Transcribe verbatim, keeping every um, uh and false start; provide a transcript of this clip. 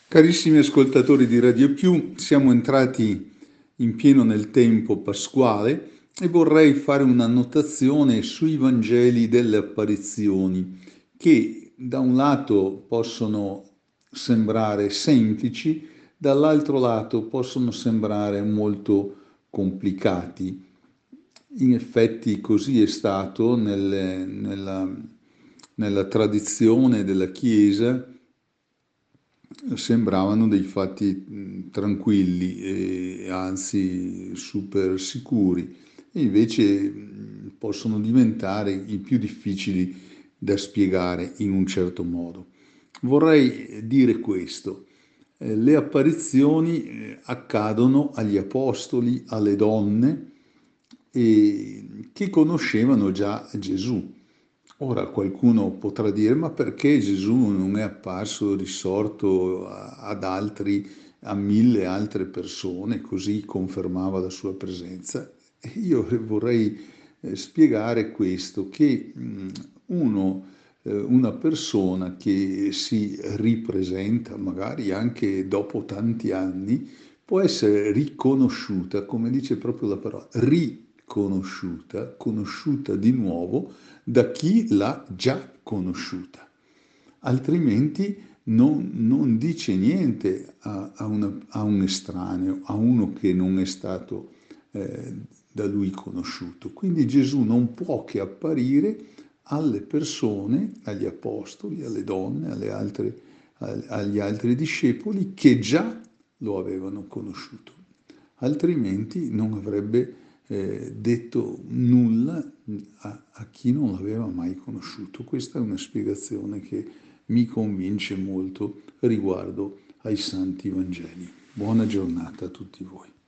Carissimi ascoltatori di Radio Più, siamo entrati in pieno nel tempo pasquale e vorrei fare un'annotazione sui Vangeli delle apparizioni, che da un lato possono sembrare semplici, dall'altro lato possono sembrare molto complicati. In effetti così è stato nelle- nella, nella tradizione della Chiesa. Sembravano dei fatti mh, tranquilli e anzi super sicuri, e invece mh, possono diventare i più difficili da spiegare in un certo modo. Vorrei dire questo: eh, le apparizioni eh, accadono agli apostoli, alle donne, e che conoscevano già Gesù. Ora qualcuno potrà dire: ma perché Gesù non è apparso, risorto a- ad altri, a mille altre persone, così confermava la sua presenza? E io vorrei eh, spiegare questo, che mh, uno, eh, una persona che si ripresenta, magari anche dopo tanti anni, può essere riconosciuta, come dice proprio la parola, riconosciuta, conosciuta di nuovo da chi l'ha già conosciuta. Altrimenti non, non dice niente a, a una- a un estraneo, a uno che non è stato eh, da lui conosciuto. Quindi Gesù non può che apparire alle persone, agli apostoli, alle donne, alle altre- a- agli altri discepoli che già lo avevano conosciuto. Altrimenti non avrebbe eh, detto nulla a, a chi non l'aveva mai conosciuto. Questa è una spiegazione che mi convince molto riguardo ai Santi Vangeli. Buona giornata a tutti voi.